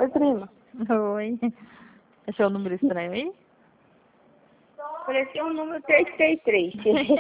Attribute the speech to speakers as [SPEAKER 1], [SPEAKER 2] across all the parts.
[SPEAKER 1] Oi, prima.
[SPEAKER 2] Oi. Achou o número estranho aí?
[SPEAKER 1] Apareceu o número 333.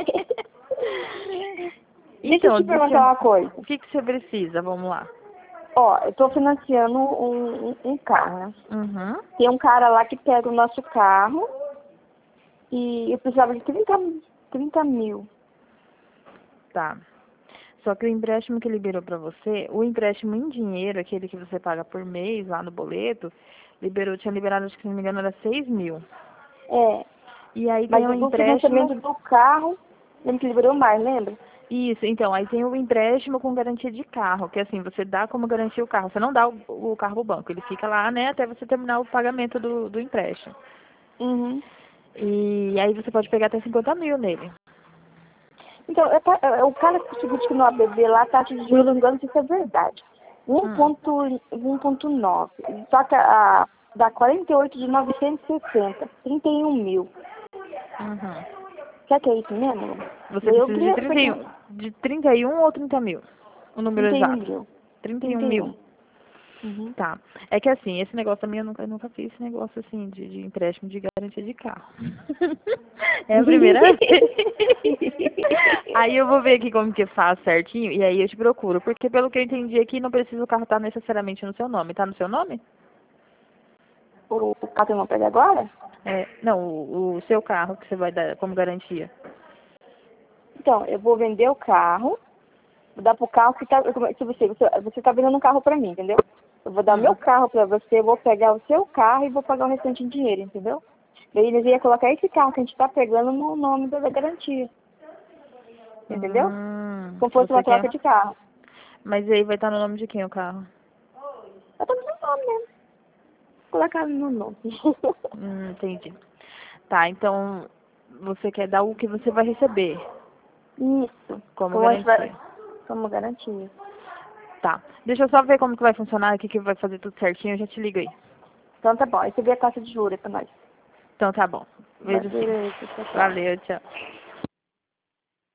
[SPEAKER 2] Então,
[SPEAKER 1] Deixa eu te perguntar uma coisa.
[SPEAKER 2] o que você precisa? Vamos lá.
[SPEAKER 1] Ó, eu tô financiando um carro, né?
[SPEAKER 2] Uhum.
[SPEAKER 1] Tem um cara lá que pega o nosso carro e eu precisava de 30 mil.
[SPEAKER 2] Tá. Só que o empréstimo que liberou pra você, o empréstimo em dinheiro, aquele que você paga por mês lá no boleto, tinha liberado, acho que se não me engano, era 6.000.
[SPEAKER 1] É,
[SPEAKER 2] E aí
[SPEAKER 1] mas
[SPEAKER 2] tem um
[SPEAKER 1] o financiamento
[SPEAKER 2] empréstimo.
[SPEAKER 1] do carro, lembra que liberou mais, lembra?
[SPEAKER 2] Isso, então, aí tem o empréstimo com garantia de carro, que assim, você dá como garantia o carro, você não dá o carro pro banco, ele fica lá, né, até você terminar o pagamento do empréstimo.
[SPEAKER 1] Uhum.
[SPEAKER 2] E aí você pode pegar até 50 mil nele.
[SPEAKER 1] Então, o cara que conseguiu que no ABB lá, a taxa de juros, não me engano se isso é verdade.
[SPEAKER 2] Hum.
[SPEAKER 1] 1,9. Só que dá 48 de 960. 31 mil.
[SPEAKER 2] Uhum.
[SPEAKER 1] Será que é isso mesmo?
[SPEAKER 2] Você
[SPEAKER 1] Eu
[SPEAKER 2] precisa de
[SPEAKER 1] queria
[SPEAKER 2] 31, de 31 ou 30 mil? O número
[SPEAKER 1] 31
[SPEAKER 2] exato.
[SPEAKER 1] mil.
[SPEAKER 2] 31 mil.
[SPEAKER 1] 31. Uhum.
[SPEAKER 2] Tá. É que assim, esse negócio também eu nunca fiz esse negócio assim de empréstimo de garantia de carro. É a primeira vez. Aí eu vou ver aqui como que faz certinho e aí eu te procuro. Porque pelo que eu entendi aqui, não precisa o carro estar necessariamente no seu nome. Tá no seu nome?
[SPEAKER 1] O carro tem uma pele agora?
[SPEAKER 2] É, não, o seu carro que você vai dar como garantia.
[SPEAKER 1] Então, eu vou vender o carro, vou dar pro carro que tá. Se você tá vendendo um carro pra mim, entendeu? Eu vou dar meu carro pra você, eu vou pegar o seu carro e vou pagar o restante em dinheiro, entendeu? Daí eles iam colocar esse carro que a gente tá pegando no nome da garantia. Entendeu? Como fosse
[SPEAKER 2] Você
[SPEAKER 1] uma
[SPEAKER 2] quer.
[SPEAKER 1] troca de carro.
[SPEAKER 2] Mas aí vai estar no nome de quem o carro?
[SPEAKER 1] Eu tô no meu nome mesmo. Colocar no meu nome.
[SPEAKER 2] Entendi. Tá, então você quer dar o que você vai receber
[SPEAKER 1] Isso.
[SPEAKER 2] como
[SPEAKER 1] Como a gente vai.
[SPEAKER 2] garantia.
[SPEAKER 1] Como garantia.
[SPEAKER 2] Tá. Deixa eu só ver como que vai funcionar aqui, que vai fazer tudo certinho, eu já te ligo aí.
[SPEAKER 1] Então tá bom. Aí você vê a taxa de juros pra nós.
[SPEAKER 2] Então tá bom. Vejo sim.
[SPEAKER 1] Beleza, tchau, tchau.
[SPEAKER 2] Valeu, tchau.